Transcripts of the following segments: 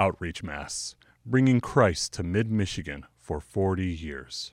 Outreach Mass, bringing Christ to mid-Michigan for 40 years.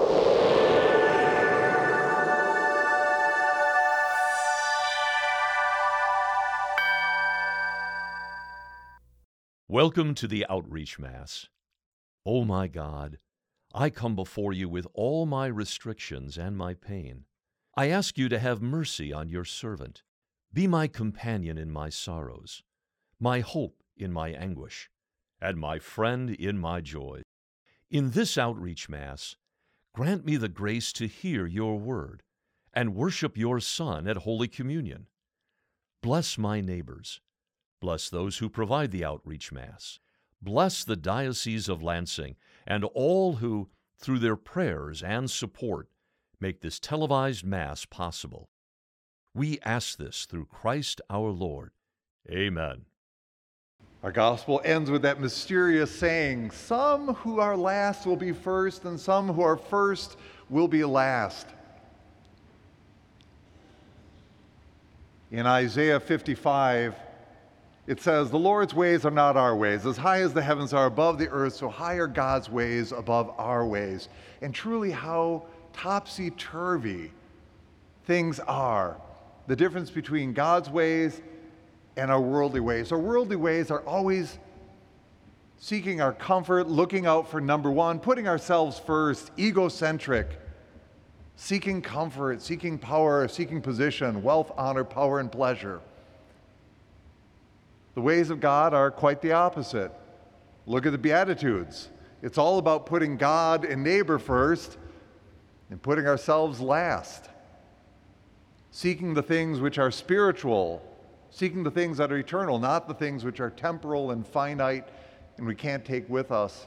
Welcome to the Outreach Mass. O my God, I come before you with all my restrictions and my pain. I ask you to have mercy on your servant. Be my companion in my sorrows, my hope in my anguish, and my friend in my joy. In this Outreach Mass, grant me the grace to hear your word and worship your Son at Holy Communion. Bless my neighbors. Bless those who provide the Outreach Mass. Bless the Diocese of Lansing and all who, through their prayers and support, make this televised Mass possible. We ask this through Christ our Lord. Amen. Our gospel ends with that mysterious saying, some who are last will be first, and some who are first will be last. In Isaiah 55, it says, the Lord's ways are not our ways. As high as the heavens are above the earth, so high are God's ways above our ways. And truly how topsy-turvy things are. The difference between God's ways and our worldly ways. Our worldly ways are always seeking our comfort, looking out for number one, putting ourselves first, egocentric, seeking comfort, seeking power, seeking position, wealth, honor, power, and pleasure. The ways of God are quite the opposite. Look at the Beatitudes. It's all about putting God and neighbor first and putting ourselves last. Seeking the things which are spiritual, seeking the things that are eternal, not the things which are temporal and finite and we can't take with us.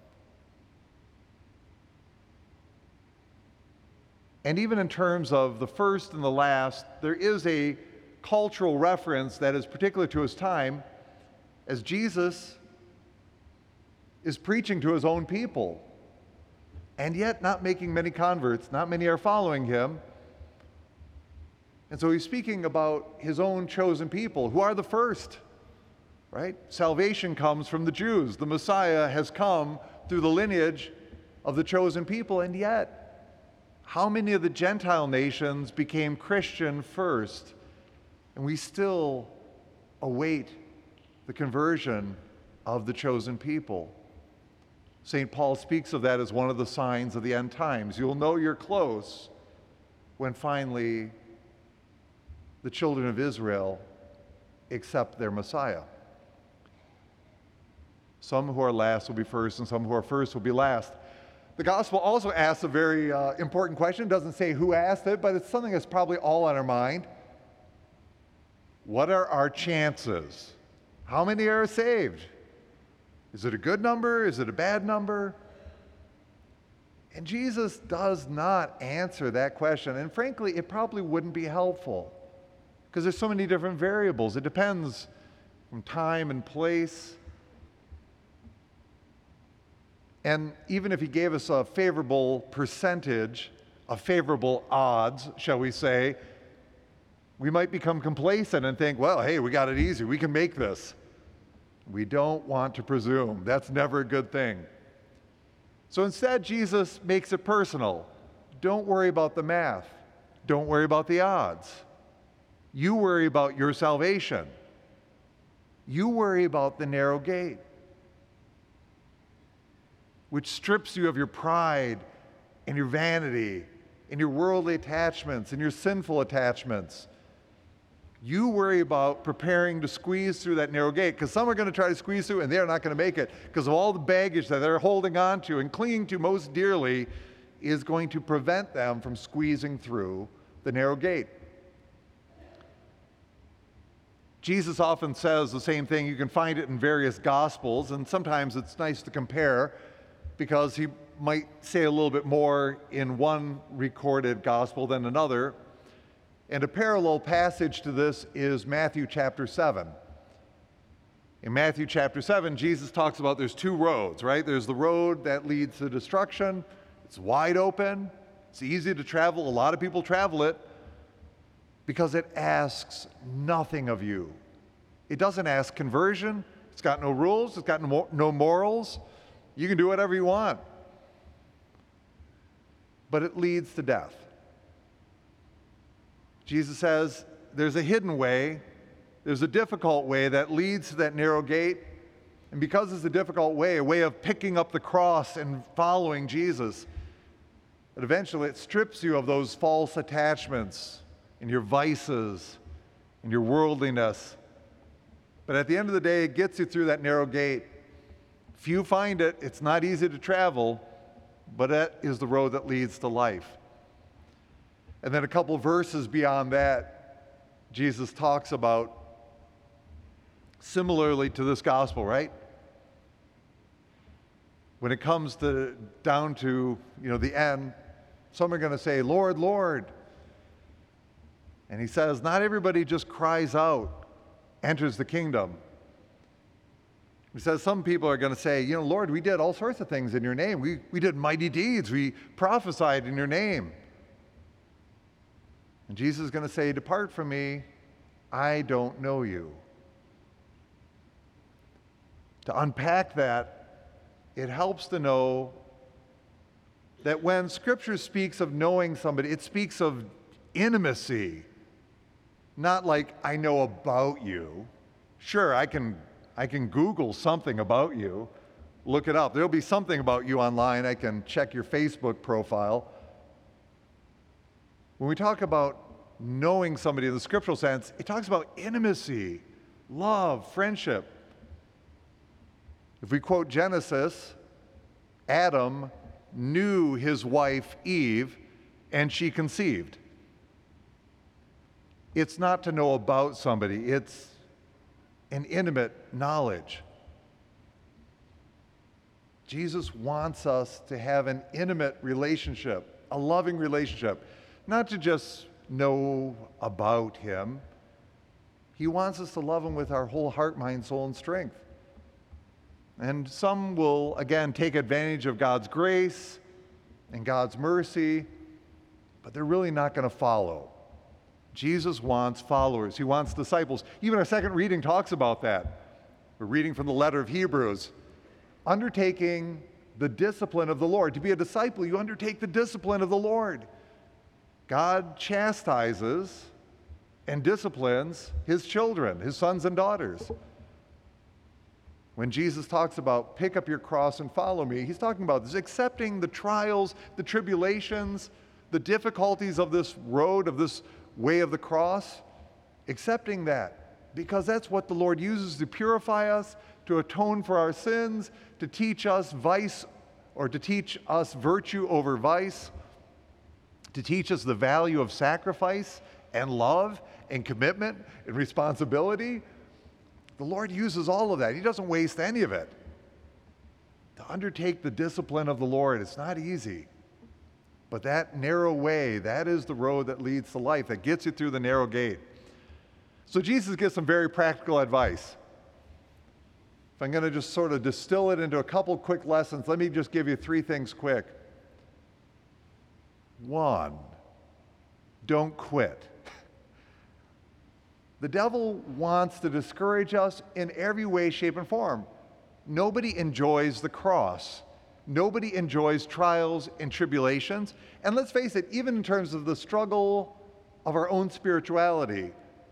And even in terms of the first and the last, there is a cultural reference that is particular to his time as Jesus is preaching to his own people and yet not making many converts. Not many are following him. And so he's speaking about his own chosen people who are the first, right? Salvation comes from the Jews. The Messiah has come through the lineage of the chosen people, and yet how many of the Gentile nations became Christian first? And we still await the conversion of the chosen people. St. Paul speaks of that as one of the signs of the end times. You'll know you're close when finally the children of Israel accept their Messiah. Some who are last will be first, and some who are first will be last. The gospel also asks a very important question. It doesn't say who asked it, but it's something that's probably all on our mind. What are our chances? How many are saved? Is it a good number? Is it a bad number? And Jesus does not answer that question. And frankly, it probably wouldn't be helpful because there's so many different variables. It depends from time and place. And even if he gave us a favorable percentage, a favorable odds, shall we say, we might become complacent and think, well, hey, we got it easy. We can make this. We don't want to presume. That's never a good thing. So instead, Jesus makes it personal. Don't worry about the math. Don't worry about the odds. You worry about your salvation. You worry about the narrow gate, which strips you of your pride and your vanity and your worldly attachments and your sinful attachments. You worry about preparing to squeeze through that narrow gate, because some are going to try to squeeze through and they're not going to make it because of all the baggage that they're holding on to and clinging to most dearly is going to prevent them from squeezing through the narrow gate. Jesus often says the same thing. You can find it in various Gospels, and sometimes it's nice to compare because he might say a little bit more in one recorded Gospel than another. And a parallel passage to this is Matthew chapter 7. In Matthew chapter 7, Jesus talks about there's two roads, right? There's the road that leads to destruction. It's wide open. It's easy to travel. A lot of people travel it because it asks nothing of you. It doesn't ask conversion. It's got no rules. It's got no morals. You can do whatever you want. But it leads to death. Jesus says there's a hidden way, there's a difficult way that leads to that narrow gate. And because it's a difficult way, a way of picking up the cross and following Jesus, that eventually it strips you of those false attachments and your vices and your worldliness. But at the end of the day, it gets you through that narrow gate. Few find it. It's not easy to travel, but that is the road that leads to life. And then a couple verses beyond that, Jesus talks about, similarly to this gospel, right? When it comes down to the end, some are going to say, Lord, Lord. And he says, not everybody just cries out, enters the kingdom. He says some people are going to say, Lord, we did all sorts of things in your name. We did mighty deeds. We prophesied in your name. And Jesus is going to say, depart from me, I don't know you. To unpack that, it helps to know that when Scripture speaks of knowing somebody, it speaks of intimacy, not like I know about you. Sure, I can Google something about you, look it up. There'll be something about you online. I can check your Facebook profile. When we talk about knowing somebody in the scriptural sense, it talks about intimacy, love, friendship. If we quote Genesis, Adam knew his wife Eve, and she conceived. It's not to know about somebody, it's an intimate knowledge. Jesus wants us to have an intimate relationship, a loving relationship, not to just know about him. He wants us to love him with our whole heart, mind, soul, and strength. And some will, again, take advantage of God's grace and God's mercy, but they're really not going to follow. Jesus wants followers. He wants disciples. Even our second reading talks about that. We're reading from the letter of Hebrews. Undertaking the discipline of the Lord. To be a disciple, you undertake the discipline of the Lord. God chastises and disciplines his children, his sons and daughters. When Jesus talks about pick up your cross and follow me, he's talking about this, accepting the trials, the tribulations, the difficulties of this road, of this way of the cross, accepting that, because that's what the Lord uses to purify us, to atone for our sins, to teach us vice, or to teach us virtue over vice, to teach us the value of sacrifice and love and commitment and responsibility. The Lord uses all of that. He doesn't waste any of it. To undertake the discipline of the Lord, it's not easy. But that narrow way, that is the road that leads to life, that gets you through the narrow gate. So Jesus gives some very practical advice. If I'm going to just sort of distill it into a couple quick lessons, let me just give you 3 things quick. 1, don't quit. The devil wants to discourage us in every way, shape, and form. Nobody enjoys the cross. Nobody enjoys trials and tribulations. And let's face it, even in terms of the struggle of our own spirituality,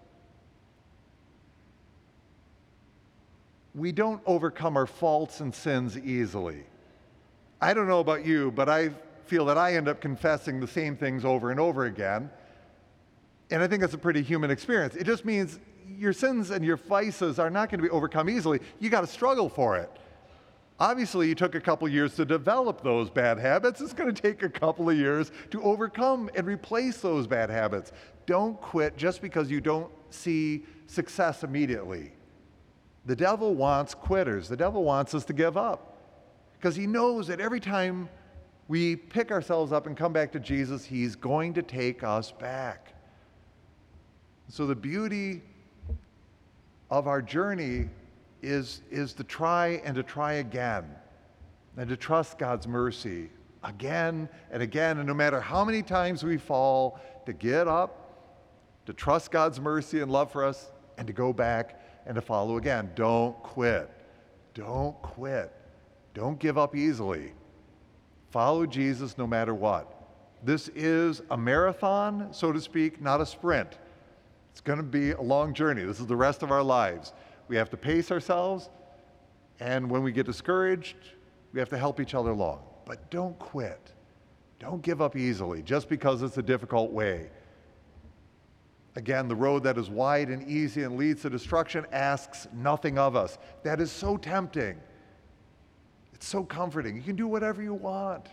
we don't overcome our faults and sins easily. I don't know about you, but I feel that I end up confessing the same things over and over again. And I think that's a pretty human experience. It just means your sins and your vices are not going to be overcome easily. You got to struggle for it. Obviously, you took a couple years to develop those bad habits. It's going to take a couple of years to overcome and replace those bad habits. Don't quit just because you don't see success immediately. The devil wants quitters. The devil wants us to give up because he knows that every time we pick ourselves up and come back to Jesus, he's going to take us back. So the beauty of our journey is to try and to try again and to trust God's mercy again and again. And no matter how many times we fall, to get up, to trust God's mercy and love for us, and to go back and to follow again. Don't quit. Don't quit. Don't give up easily. Follow Jesus no matter what. This is a marathon, so to speak, not a sprint. It's going to be a long journey. This is the rest of our lives. We have to pace ourselves, and when we get discouraged, we have to help each other along. But don't quit. Don't give up easily just because it's a difficult way. Again, the road that is wide and easy and leads to destruction asks nothing of us. That is so tempting. It's so comforting. You can do whatever you want.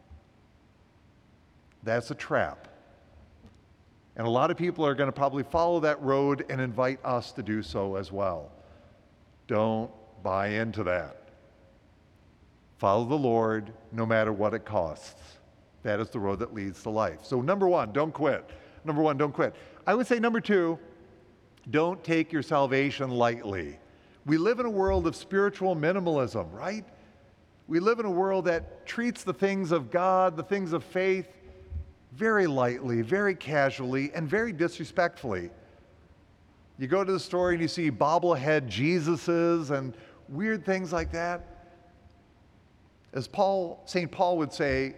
That's a trap. And a lot of people are going to probably follow that road and invite us to do so as well. Don't buy into that. Follow the Lord no matter what it costs. That is the road that leads to life. So number one, don't quit. Number one, don't quit. I would say number two, don't take your salvation lightly. We live in a world of spiritual minimalism, right? We live in a world that treats the things of God, the things of faith, very lightly, very casually, and very disrespectfully. You go to the store and you see bobblehead Jesuses and weird things like that. As St. Paul would say,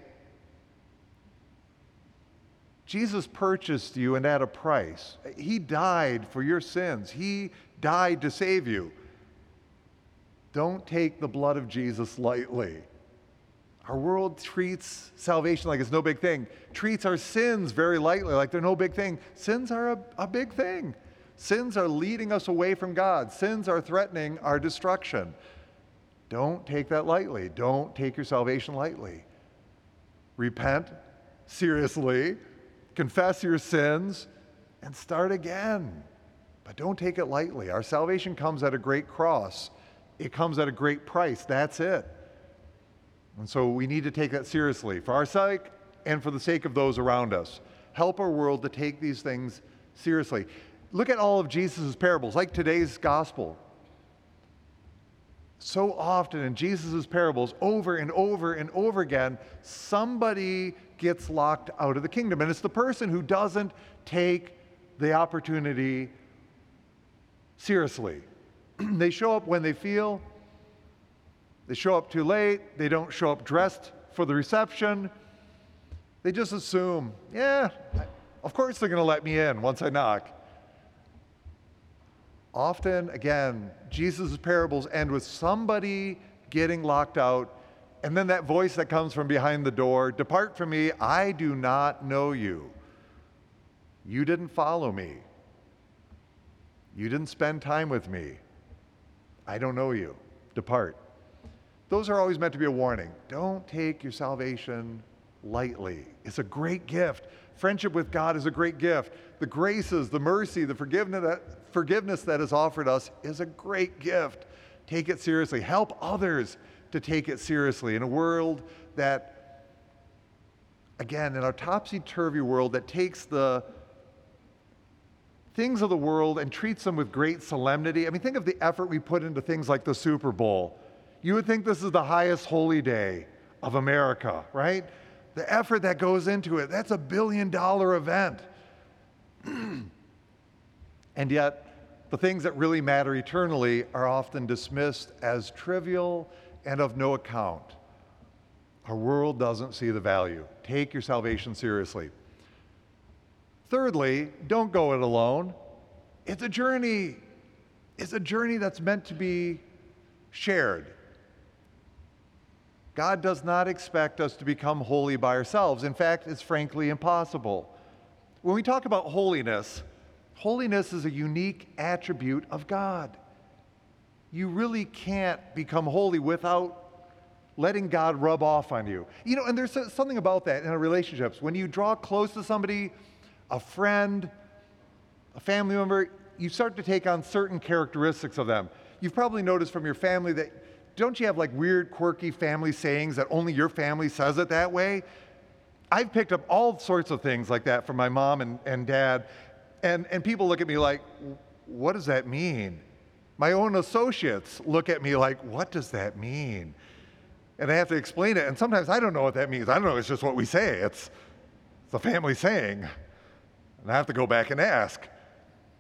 Jesus purchased you and at a price. He died for your sins. He died to save you. Don't take the blood of Jesus lightly. Our world treats salvation like it's no big thing, treats our sins very lightly, like they're no big thing. Sins are a big thing. Sins are leading us away from God. Sins are threatening our destruction. Don't take that lightly. Don't take your salvation lightly. Repent seriously, confess your sins, and start again. But don't take it lightly. Our salvation comes at a great cross. It comes at a great price. That's it. And so we need to take that seriously for our sake and for the sake of those around us. Help our world to take these things seriously. Look at all of Jesus' parables, like today's gospel. So often in Jesus' parables, over and over and over again, somebody gets locked out of the kingdom. And it's the person who doesn't take the opportunity seriously. They show up when they feel. They show up too late. They don't show up dressed for the reception. They just assume, of course they're going to let me in once I knock. Often, again, Jesus' parables end with somebody getting locked out, and then that voice that comes from behind the door, "Depart from me, I do not know you. You didn't follow me. You didn't spend time with me. I don't know you. Depart." Those are always meant to be a warning. Don't take your salvation lightly. It's a great gift. Friendship with God is a great gift. The graces, the mercy, the forgiveness that is offered us is a great gift. Take it seriously. Help others to take it seriously in a world that, again, in our topsy-turvy world that takes the things of the world and treats them with great solemnity. I mean, think of the effort we put into things like the Super Bowl. You would think this is the highest holy day of America, right? The effort that goes into it, that's $1 billion event. And yet, the things that really matter eternally are often dismissed as trivial and of no account. Our world doesn't see the value. Take your salvation seriously. Thirdly, don't go it alone. It's a journey. It's a journey that's meant to be shared. God does not expect us to become holy by ourselves. In fact, it's frankly impossible. When we talk about holiness, holiness is a unique attribute of God. You really can't become holy without letting God rub off on you. You know, and there's something about that in our relationships. When you draw close to somebody, a friend, a family member, you start to take on certain characteristics of them. You've probably noticed from your family that, don't you have like weird, quirky family sayings that only your family says it that way? I've picked up all sorts of things like that from my mom and dad, and people look at me like, what does that mean? My own associates look at me like, what does that mean? And I have to explain it, and sometimes I don't know what that means. I don't know, it's just what we say. It's a family saying. And I have to go back and ask.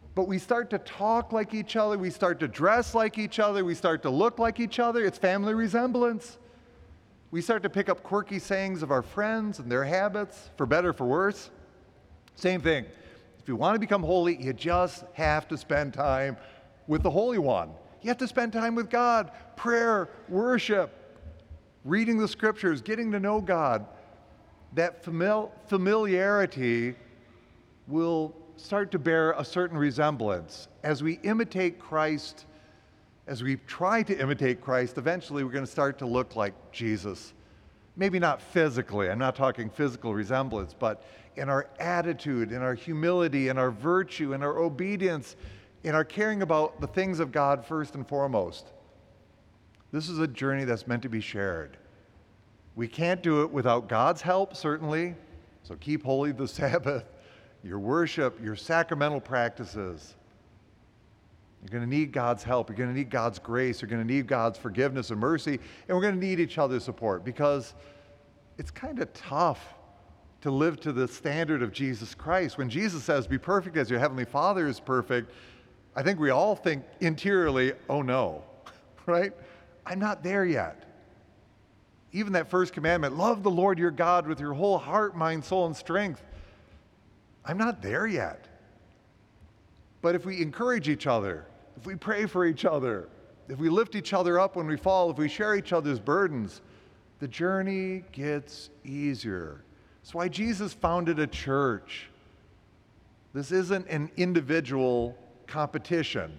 but we start to talk like each other, we start to dress like each other, we start to look like each other. It's family resemblance. We start to pick up quirky sayings of our friends and their habits, for better, for worse. Same thing. If you want to become holy, you just have to spend time with the Holy One. You have to spend time with God, prayer, worship, reading the scriptures, getting to know God. That familiarity will start to bear a certain resemblance. As we imitate Christ, as we try to imitate Christ, eventually we're going to start to look like Jesus. Maybe not physically, I'm not talking physical resemblance, but in our attitude, in our humility, in our virtue, in our obedience, in our caring about the things of God first and foremost. This is a journey that's meant to be shared. We can't do it without God's help, certainly. So keep holy the Sabbath, your worship, your sacramental practices. You're going to need God's help. You're going to need God's grace. You're going to need God's forgiveness and mercy. And we're going to need each other's support because it's kind of tough to live to the standard of Jesus Christ. When Jesus says, be perfect as your heavenly Father is perfect, I think we all think interiorly, oh no, right? I'm not there yet. Even that first commandment, love the Lord your God with your whole heart, mind, soul, and strength. I'm not there yet. But if we encourage each other, if we pray for each other, if we lift each other up when we fall, if we share each other's burdens, the journey gets easier. That's why Jesus founded a church. This isn't an individual competition.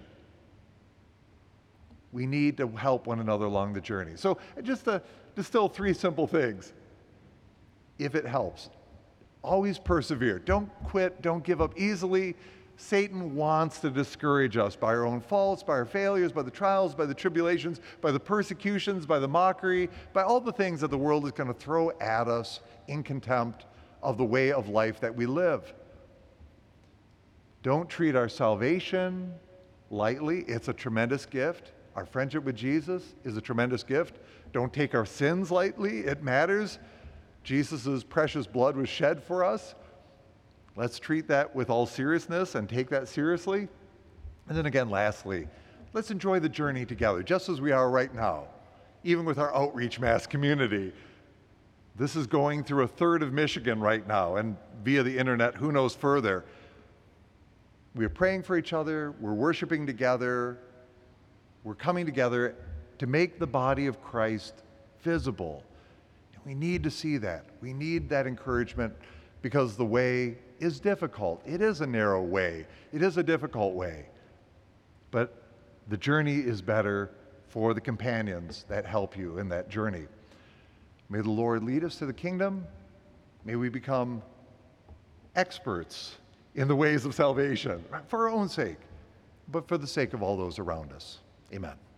We need to help one another along the journey. So just to distill 3 simple things. If it helps, always persevere. Don't quit. Don't give up easily. Satan wants to discourage us by our own faults, by our failures, by the trials, by the tribulations, by the persecutions, by the mockery, by all the things that the world is going to throw at us in contempt of the way of life that we live. Don't treat our salvation lightly. It's a tremendous gift. Our friendship with Jesus is a tremendous gift. Don't take our sins lightly. It matters. Jesus' precious blood was shed for us. Let's treat that with all seriousness and take that seriously. And then again, lastly, let's enjoy the journey together, just as we are right now, even with our outreach mass community. This is going through a third of Michigan right now, and via the internet, who knows further. We're praying for each other, we're worshiping together, we're coming together to make the body of Christ visible. And we need to see that. We need that encouragement because the way is difficult. It is a narrow way. It is a difficult way. But the journey is better for the companions that help you in that journey. May the Lord lead us to the kingdom. May we become experts in the ways of salvation, for our own sake, but for the sake of all those around us. Amen.